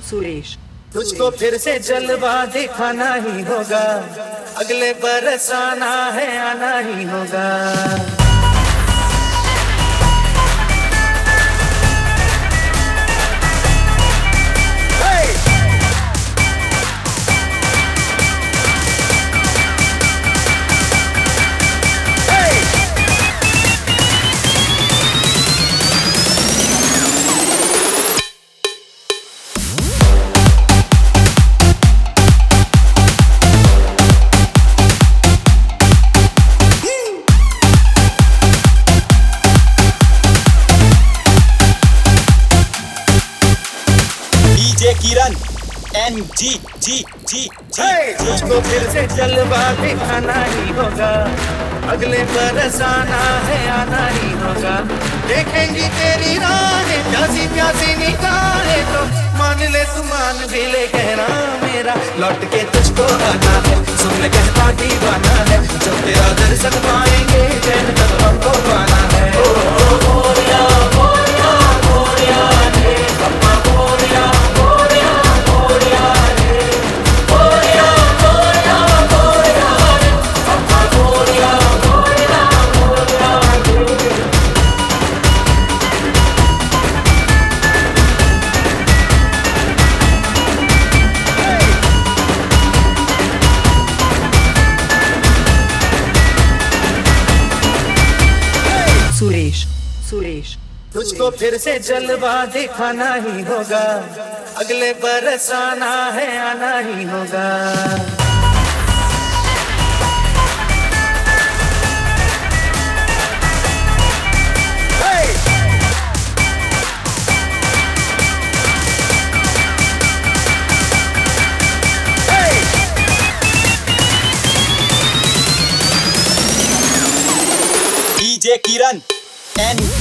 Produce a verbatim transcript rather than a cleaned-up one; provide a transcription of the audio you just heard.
सुरेश। तुझको फिर से जलवा दिखाना ही होगा, अगले बरस आना है आना ही होगा। किरण एन जी जी जी जी तुझको फिर से जलवा दिखाना ही होगा, अगले बरस आना है आना ही होगा। देखेंगी तेरी राहें प्यासी प्यासी निगाहें तो मान ले तू मान भी ले कहना मेरा, लौट के तुझको आना है। सुन ले कहता दीवाना है, जब तेरा दर्शन पाएंगे चैन तब हमको पाना है। ओ, ओ, बोरिया, बोरिया, बोरिया रे, अम्मा बोरिया, बोरिया, बोरिया रे, बोरिया, बोरिया, बोरिया रे, अम्मा बोरिया, बोरिया, बोरिया रे। सुरेश। सुरेश। तुझको फिर से जलवा दिखाना ही होगा, अगले बरस आना है आना ही होगा। डीजे किरण एन